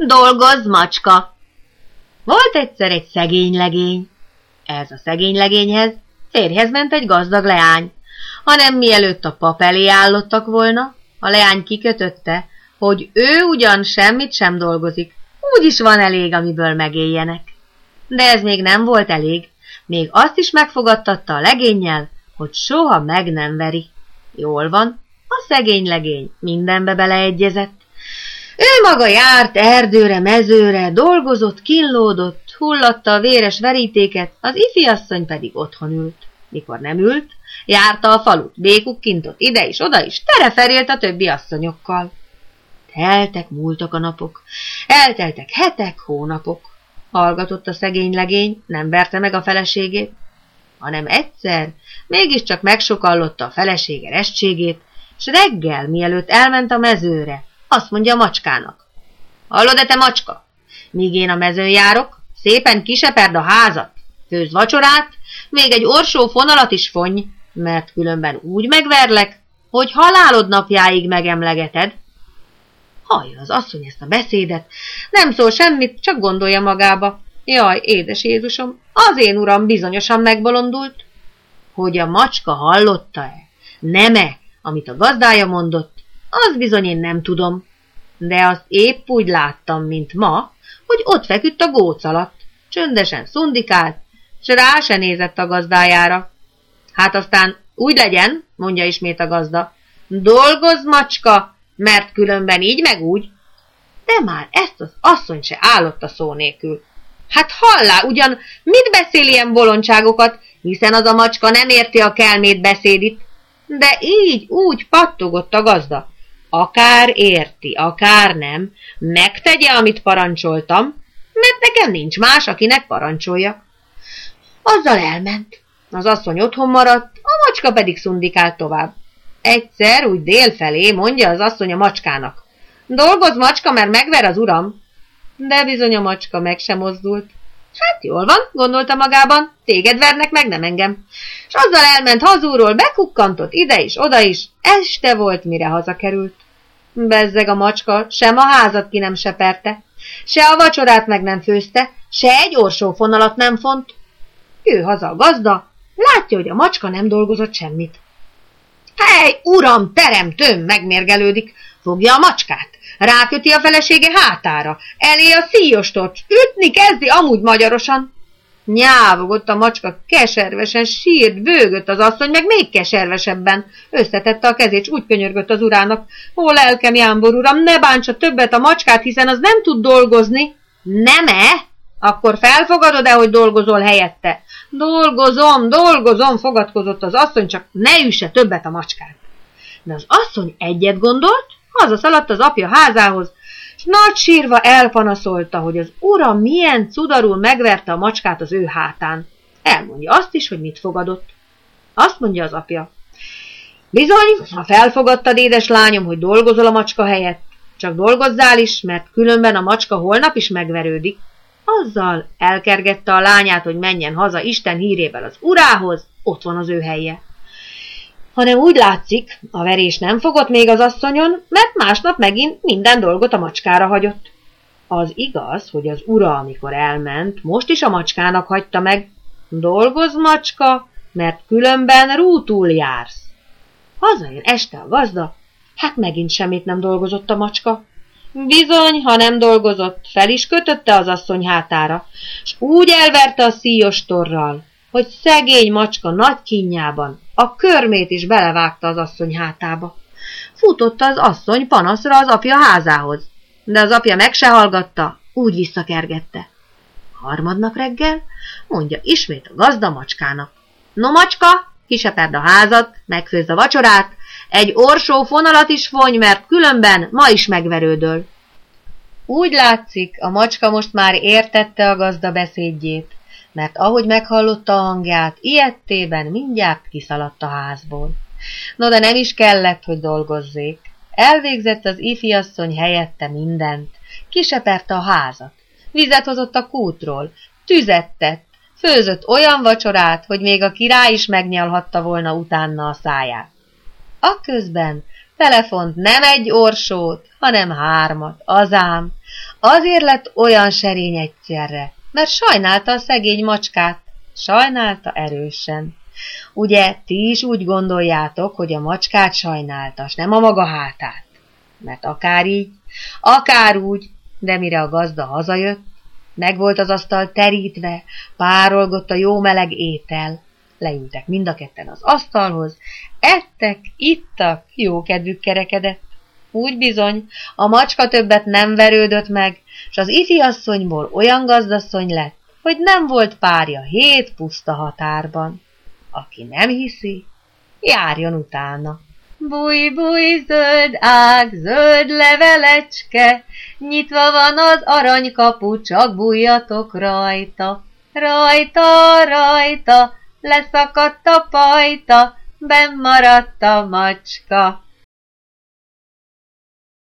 Dolgozz, macska! Volt egyszer egy szegény legény. Ez a szegény legényhez férjhez ment egy gazdag leány, hanem mielőtt a pap elé állottak volna, a leány kikötötte, hogy ő ugyan semmit sem dolgozik, úgyis van elég, amiből megéljenek. De ez még nem volt elég, még azt is megfogadtatta a legénnyel, hogy soha meg nem veri. Jól van, a szegény legény mindenbe beleegyezett. Ő maga járt erdőre, mezőre, dolgozott, kínlódott, hullatta a véres verítéket, az ifiasszony pedig otthon ült. Mikor nem ült, járta a falut, békukkintott ide is, oda is, tereferélt a többi asszonyokkal. Teltek, múltak a napok, elteltek hetek, hónapok. Hallgatott a szegény legény, nem verte meg a feleségét, hanem egyszer mégiscsak megsokallotta a felesége restségét, s reggel, mielőtt elment a mezőre, azt mondja a macskának. Hallod-e, te macska? Míg én a mezőn járok, szépen kiseperd a házat, főzd vacsorát, még egy orsó fonalat is fonj, mert különben úgy megverlek, hogy halálod napjáig megemlegeted. Hallja az asszony ezt a beszédet, nem szól semmit, csak gondolja magába. Jaj, édes Jézusom, az én uram bizonyosan megbolondult. Hogy a macska hallotta-e, nem-e, amit a gazdája mondott, az bizony én nem tudom. De azt épp úgy láttam, mint ma, hogy ott feküdt a góc alatt, csöndesen szundikált, s rá se nézett a gazdájára. Hát aztán úgy legyen, mondja ismét a gazda, dolgozz, macska, mert különben így meg úgy. De már ezt az asszony se állott a szó nélkül. Hát hallá, ugyan mit beszél ilyen bolondságokat, hiszen az a macska nem érti a kelmét beszédit. De így, úgy pattogott a gazda. Akár érti, akár nem, megtegye, amit parancsoltam, mert nekem nincs más, akinek parancsoljak. Azzal elment. Az asszony otthon maradt, a macska pedig szundikált tovább. Egyszer, úgy délfelé mondja az asszony a macskának. Dolgozz, macska, mert megver az uram. De bizony a macska meg sem mozdult. Hát jól van, gondolta magában, téged vernek meg, nem engem. És azzal elment hazúról, bekukkantott ide is, oda is, este volt, mire hazakerült. Bezzeg a macska, sem a házat ki nem seperte, se a vacsorát meg nem főzte, se egy orsófonalat nem font. Jő haza a gazda, látja, hogy a macska nem dolgozott semmit. Hely, uram, teremtőm, megmérgelődik, fogja a macskát, ráköti a felesége hátára, elé a szíjostort, ütni kezdi amúgy magyarosan. Nyávogott a macska, keservesen sírt, bőgött az asszony, meg még keservesebben. Összetette a kezét, s úgy könyörgött az urának. Ó, lelkem, Jámbor uram, ne bántsa többet a macskát, hiszen az nem tud dolgozni. Nem-e? Akkor felfogadod-e, hogy dolgozol helyette? Dolgozom, fogadkozott az asszony, csak ne üsse többet a macskát. De az asszony egyet gondolt, hazaszaladt az apja házához, és nagy sírva elpanaszolta, hogy az ura milyen cudarul megverte a macskát az ő hátán. Elmondja azt is, hogy mit fogadott. Azt mondja az apja. Bizony, ha felfogadtad, édes lányom, hogy dolgozol a macska helyett, csak dolgozzál is, mert különben a macska holnap is megverődik. Azzal elkergette a lányát, hogy menjen haza Isten hírével az urához, ott van az ő helye. Hanem úgy látszik, a verés nem fogott még az asszonyon, mert másnap megint minden dolgot a macskára hagyott. Az igaz, hogy az ura, amikor elment, most is a macskának hagyta meg. Dolgozz, macska, mert különben rútul jársz. Hazajön este a gazda, hát megint semmit nem dolgozott a macska. Bizony, ha nem dolgozott, fel is kötötte az asszony hátára, s úgy elverte a szíjostorral, hogy szegény macska nagy kínjában a körmét is belevágta az asszony hátába. Futotta az asszony panaszra az apja házához, de az apja meg se hallgatta, úgy visszakergette. Harmadnap reggel mondja ismét a gazda macskának. No, macska, kiseperd a házat, megfőzd a vacsorát, egy orsó fonalat is fonj, mert különben ma is megverődöl. Úgy látszik, a macska most már értette a gazda beszédjét, mert ahogy meghallotta a hangját, ijedtében mindjárt kiszaladt a házból. No, de nem is kellett, hogy dolgozzék. Elvégzett az ifiasszony helyette mindent. Kiseperte a házat, vizet hozott a kútról, tüzet tett, főzött olyan vacsorát, hogy még a király is megnyalhatta volna utána a száját. Akközben Telefont nem egy orsót, hanem 3, azám. Azért lett olyan serény egyszerre, mert sajnálta a szegény macskát, sajnálta erősen. Ugye, ti is úgy gondoljátok, hogy a macskát sajnálta, s nem a maga hátát. Mert akár így, akár úgy, de mire a gazda hazajött, megvolt az asztal terítve, párolgott a jó meleg étel. Leültek mind a ketten az asztalhoz, ettek, ittak, jó kedvük kerekedett. Úgy bizony, a macska többet nem verődött meg, s az ifjasszonyból olyan gazdasszony lett, hogy nem volt párja 7 puszta határban. Aki nem hiszi, járjon utána. Búj, búj, zöld ág, zöld levelecske, nyitva van az aranykapu, csak bújjatok rajta. Rajta, rajta, leszakadt a pajta, benn maradt a macska.